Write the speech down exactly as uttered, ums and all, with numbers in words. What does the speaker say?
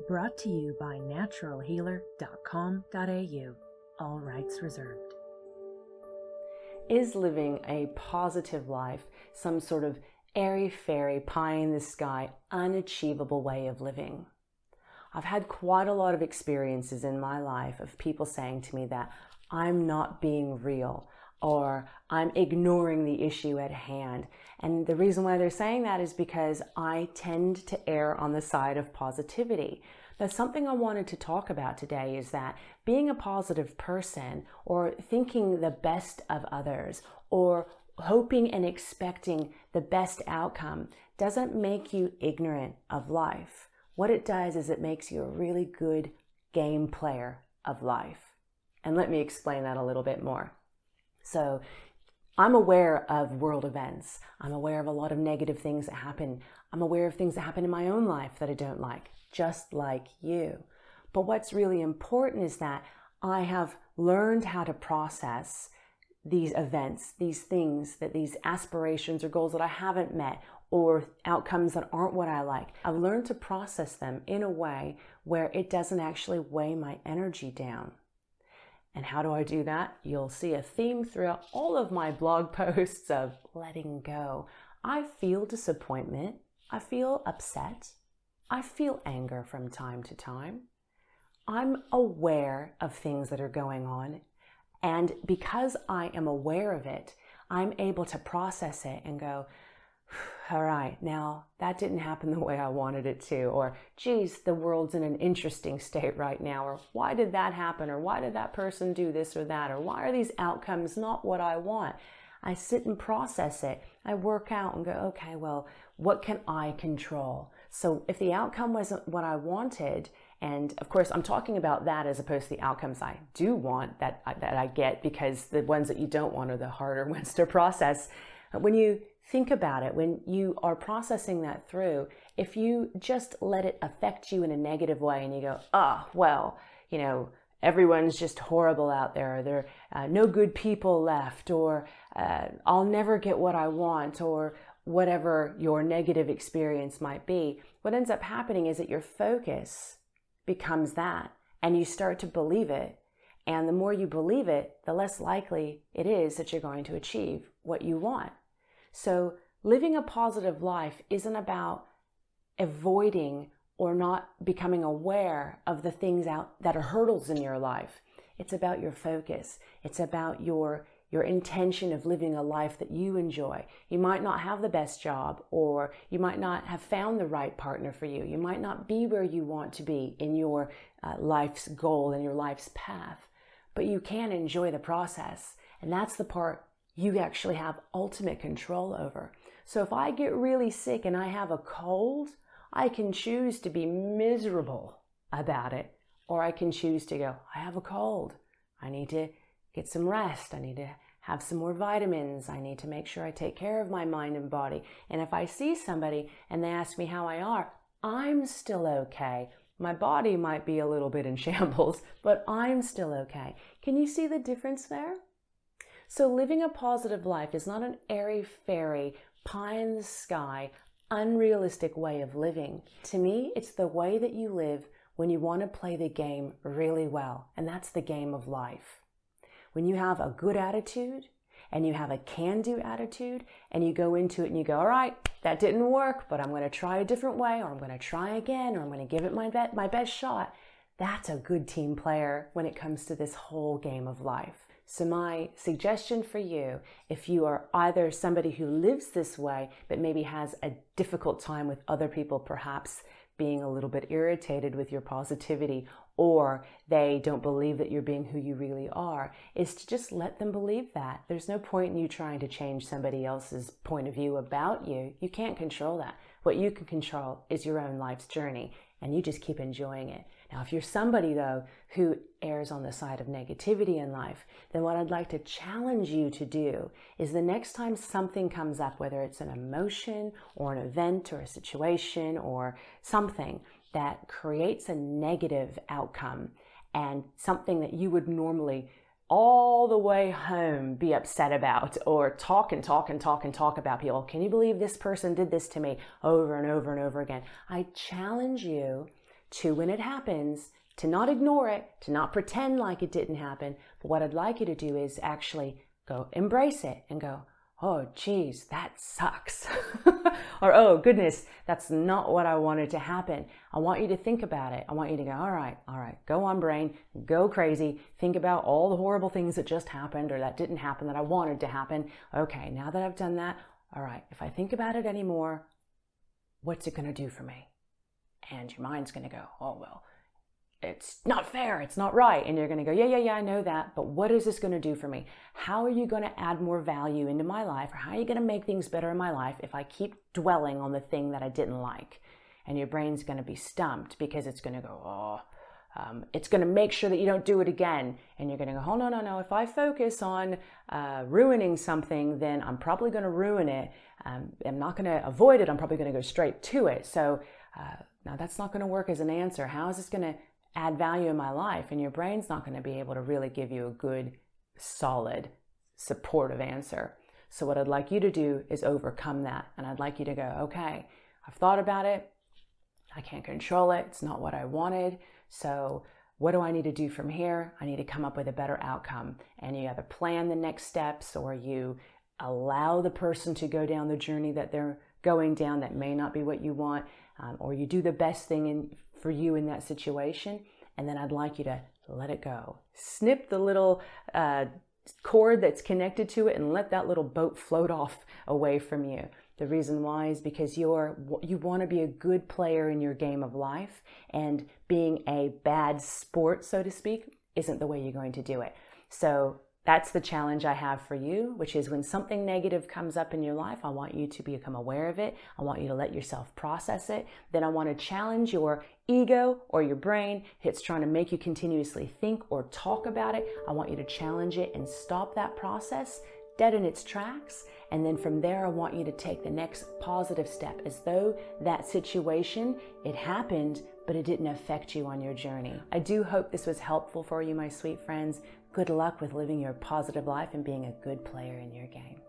Brought to you by natural healer dot com dot a u. All rights reserved. Is living a positive life some sort of airy-fairy, pie-in-the-sky, unachievable way of living? I've had quite a lot of experiences in my life of people saying to me that I'm not being real, or I'm ignoring the issue at hand. And the reason why they're saying that is because I tend to err on the side of positivity. Now, something I wanted to talk about today is that being a positive person, or thinking the best of others, or hoping and expecting the best outcome doesn't make you ignorant of life. What it does is it makes you a really good game player of life. And let me explain that a little bit more. So I'm aware of world events. I'm aware of a lot of negative things that happen. I'm aware of things that happen in my own life that I don't like, just like you. But what's really important is that I have learned how to process these events, these things, that these aspirations or goals that I haven't met, or outcomes that aren't what I like. I've learned to process them in a way where it doesn't actually weigh my energy down. And how do I do that? You'll see a theme throughout all of my blog posts of letting go. I feel disappointment. I feel upset. I feel anger from time to time. I'm aware of things that are going on. And because I am aware of it, I'm able to process it and go, all right, now that didn't happen the way I wanted it to, or geez, the world's in an interesting state right now, or why did that happen, or why did that person do this or that, or why are these outcomes not what I want? I sit and process it. I work out and go, okay, well, what can I control? So if the outcome wasn't what I wanted, and of course I'm talking about that as opposed to the outcomes I do want that, that I get, because the ones that you don't want are the harder ones to process. When you think about it, when you are processing that through, if you just let it affect you in a negative way and you go, oh, well, you know, everyone's just horrible out there, or there are uh, no good people left, or uh, I'll never get what I want, or whatever your negative experience might be, what ends up happening is that your focus becomes that, and you start to believe it. And the more you believe it, the less likely it is that you're going to achieve what you want. So living a positive life isn't about avoiding or not becoming aware of the things out that are hurdles in your life. It's about your focus. It's about your your intention of living a life that you enjoy. You might not have the best job, or you might not have found the right partner for you. You might not be where you want to be in your uh, life's goal and your life's path, but you can enjoy the process. And that's the part you actually have ultimate control over. So if I get really sick and I have a cold, I can choose to be miserable about it, or I can choose to go, I have a cold. I need to get some rest. I need to have some more vitamins. I need to make sure I take care of my mind and body. And if I see somebody and they ask me how I are, I'm still okay. My body might be a little bit in shambles, but I'm still okay. Can you see the difference there? So living a positive life is not an airy-fairy, pie-in-the-sky, unrealistic way of living. To me, it's the way that you live when you want to play the game really well, and that's the game of life. When you have a good attitude, and you have a can-do attitude, and you go into it and you go, all right, that didn't work, but I'm going to try a different way, or I'm going to try again, or I'm going to give it my, be- my best shot. That's a good team player when it comes to this whole game of life. So my suggestion for you, if you are either somebody who lives this way, but maybe has a difficult time with other people perhaps being a little bit irritated with your positivity, or they don't believe that you're being who you really are, is to just let them believe that. There's no point in you trying to change somebody else's point of view about you. You can't control that. What you can control is your own life's journey, and you just keep enjoying it. Now, if you're somebody, though, who errs on the side of negativity in life, then what I'd like to challenge you to do is the next time something comes up, whether it's an emotion or an event or a situation or something that creates a negative outcome and something that you would normally all the way home be upset about, or talk and talk and talk and talk about people. Can you believe this person did this to me over and over and over again? I challenge you to when it happens, to not ignore it, to not pretend like it didn't happen. But what I'd like you to do is actually go embrace it and go, oh, geez, that sucks. Or, oh, goodness, that's not what I wanted to happen. I want you to think about it. I want you to go, all right, all right, go on, brain, go crazy. Think about all the horrible things that just happened or that didn't happen that I wanted to happen. Okay, now that I've done that, all right, if I think about it anymore, what's it going to do for me? And your mind's going to go, oh, well, it's not fair, it's not right. And you're going to go, yeah, yeah, yeah, I know that. But what is this going to do for me? How are you going to add more value into my life? Or how are you going to make things better in my life if I keep dwelling on the thing that I didn't like? And your brain's going to be stumped because it's going to go, oh, um, it's going to make sure that you don't do it again. And you're going to go, oh, no, no, no. If I focus on uh, ruining something, then I'm probably going to ruin it. Um, I'm not going to avoid it. I'm probably going to go straight to it. So uh, now that's not going to work as an answer. How is this going to add value in my life? And your brain's not going to be able to really give you a good, solid, supportive answer. So what I'd like you to do is overcome that. And I'd like you to go, okay, I've thought about it. I can't control it. It's not what I wanted. So what do I need to do from here? I need to come up with a better outcome. And you either plan the next steps or you allow the person to go down the journey that they're going down that may not be what you want, um, or you do the best thing in, for you in that situation. And then I'd like you to let it go. Snip the little uh, cord that's connected to it and let that little boat float off away from you. The reason why is because you're you want to be a good player in your game of life, and being a bad sport, so to speak, isn't the way you're going to do it. So that's the challenge I have for you, which is when something negative comes up in your life, I want you to become aware of it. I want you to let yourself process it. Then I want to challenge your ego or your brain. It's trying to make you continuously think or talk about it. I want you to challenge it and stop that process dead in its tracks. And then from there, I want you to take the next positive step as though that situation, it happened, but it didn't affect you on your journey. I do hope this was helpful for you, my sweet friends. Good luck with living your positive life and being a good player in your game.